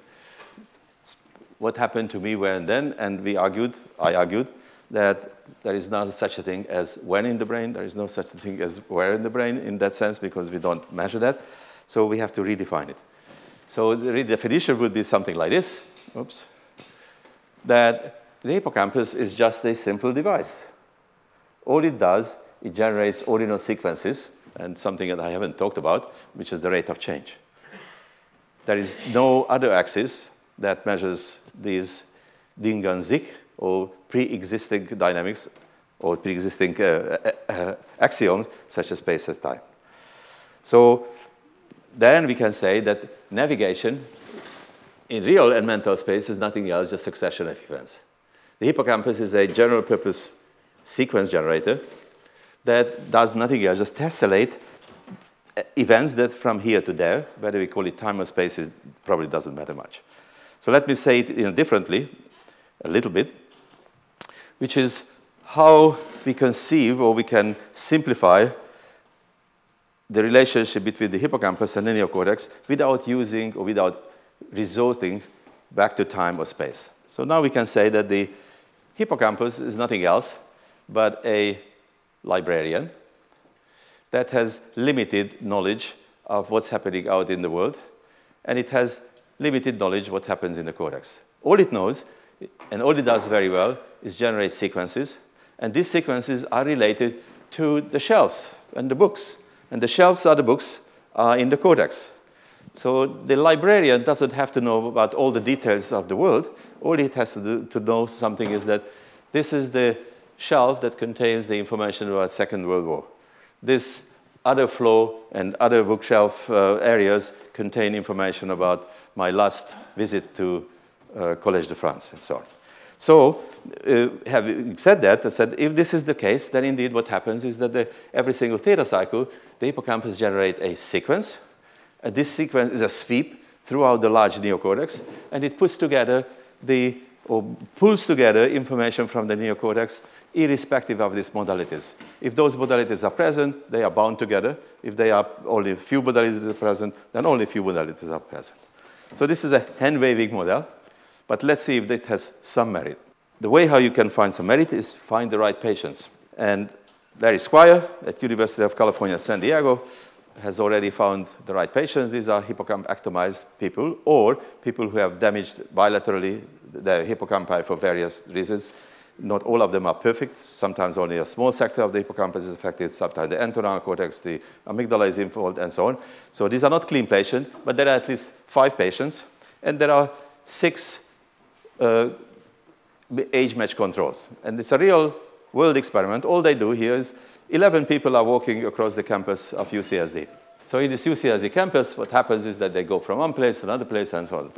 What happened to me when and then, and I argued, that there is not such a thing as when in the brain, there is no such a thing as where in the brain in that sense, because we don't measure that. So we have to redefine it. So the redefinition would be something like this, that the hippocampus is just a simple device. All it does, it generates ordinal sequences, and something that I haven't talked about, which is the rate of change. There is no other axis that measures these Ding and Zik, or pre-existing dynamics, or pre-existing axioms, such as space and time. So then we can say that navigation in real and mental space is nothing else, just succession of events. The hippocampus is a general-purpose sequence generator that does nothing else, just tessellate events that from here to there, whether we call it time or space, it probably doesn't matter much. So let me say it differently, a little bit, which is how we conceive or we can simplify the relationship between the hippocampus and the neocortex without using or without resorting back to time or space. So now we can say that the hippocampus is nothing else but a librarian that has limited knowledge of what's happening out in the world, and it has limited knowledge of what happens in the cortex. All it knows, and all it does very well, is generate sequences, and these sequences are related to the shelves and the books. And the shelves are the books in the cortex. So the librarian doesn't have to know about all the details of the world. All it has to do to know something is that this is the shelf that contains the information about Second World War. This other floor and other bookshelf areas contain information about my last visit to Collège de France and so on. So having said that, I said, if this is the case, then indeed what happens is that every single theta cycle, the hippocampus generates a sequence. And this sequence is a sweep throughout the large neocortex, and it puts together pulls together information from the neocortex irrespective of these modalities. If those modalities are present, they are bound together. If they are only a few modalities are present, then only a few modalities are present. So this is a hand-waving model, but let's see if it has some merit. The way how you can find some merit is find the right patients. And Larry Squire at University of California, San Diego, has already found the right patients. These are hippocampectomized people or people who have damaged bilaterally their hippocampi for various reasons. Not all of them are perfect. Sometimes only a small sector of the hippocampus is affected. Sometimes the entorhinal cortex, the amygdala is involved, and so on. So these are not clean patients, but there are at least 5 patients. And there are 6 age-match controls. And it's a real-world experiment. All they do here is 11 people are walking across the campus of UCSD. So in this UCSD campus, what happens is that they go from one place to another place and so on.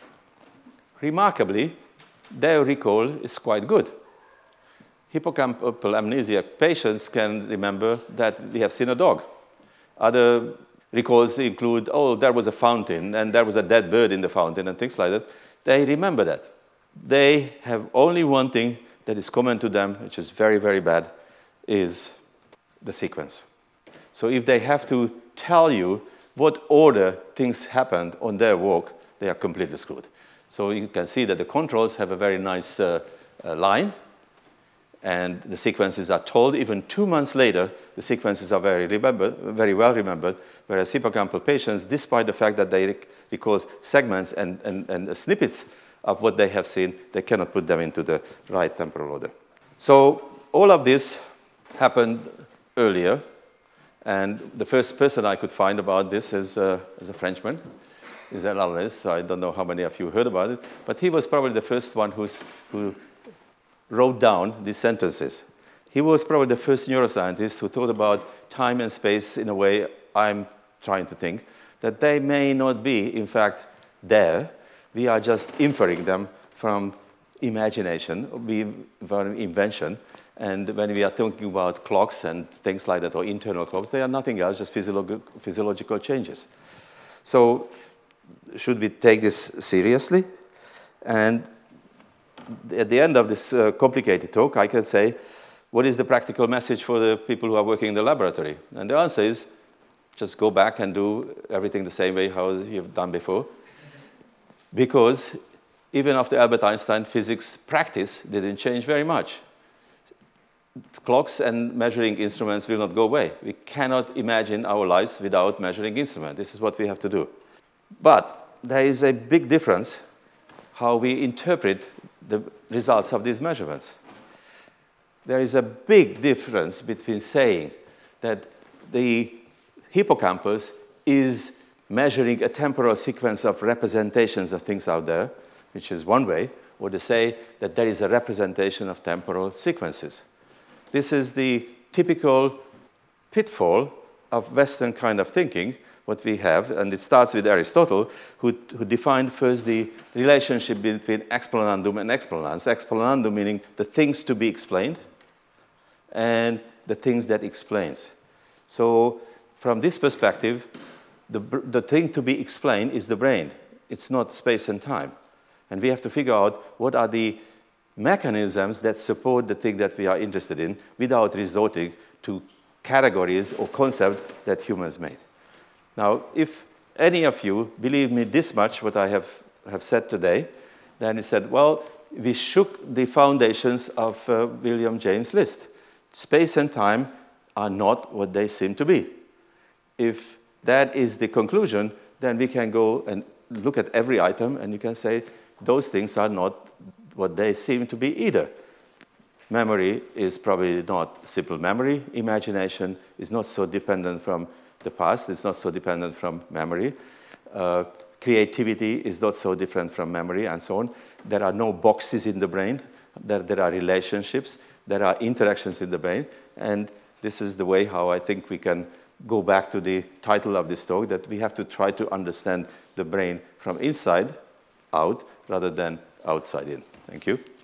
Remarkably, their recall is quite good. Hippocampal amnesiac patients can remember that we have seen a dog. Other recalls include, oh, there was a fountain, and there was a dead bird in the fountain, and things like that. They remember that. They have only one thing that is common to them, which is very, very bad, is the sequence. So if they have to tell you what order things happened on their walk, they are completely screwed. So you can see that the controls have a very nice line, and the sequences are told. Even 2 months later, the sequences are very well remembered, whereas hippocampal patients, despite the fact that they recall segments and snippets of what they have seen, they cannot put them into the right temporal order. So all of this happened earlier, and the first person I could find about this is a Frenchman. He's an analyst, so I don't know how many of you heard about it, but he was probably the first one who wrote down these sentences. He was probably the first neuroscientist who thought about time and space in a way I'm trying to think, that they may not be, in fact, there. We are just inferring them from imagination, from invention. And when we are talking about clocks and things like that, or internal clocks, they are nothing else, just physiological changes. So should we take this seriously? And at the end of this complicated talk, I can say, what is the practical message for the people who are working in the laboratory? And the answer is, just go back and do everything the same way how you've done before. Because even after Albert Einstein, physics practice didn't change very much. Clocks and measuring instruments will not go away. We cannot imagine our lives without measuring instruments. This is what we have to do. But there is a big difference how we interpret the results of these measurements. There is a big difference between saying that the hippocampus is measuring a temporal sequence of representations of things out there, which is one way, or to say that there is a representation of temporal sequences. This is the typical pitfall of Western kind of thinking, what we have, and it starts with Aristotle, who defined first the relationship between explanandum and explanans. Explanandum meaning the things to be explained, and the things that explains. So from this perspective, the thing to be explained is the brain. It's not space and time. And we have to figure out what are the mechanisms that support the thing that we are interested in without resorting to categories or concepts that humans made. Now, if any of you believe me this much, what I have said today, then you said, well, we shook the foundations of William James' list. Space and time are not what they seem to be. If that is the conclusion, then we can go and look at every item, and you can say those things are not what they seem to be either. Memory is probably not simple memory. Imagination is not so dependent from the past. It's not so dependent from memory. Creativity is not so different from memory, and so on. There are no boxes in the brain. There are relationships. There are interactions in the brain. And this is the way how I think we can go back to the title of this talk, that we have to try to understand the brain from inside out rather than outside in. Thank you.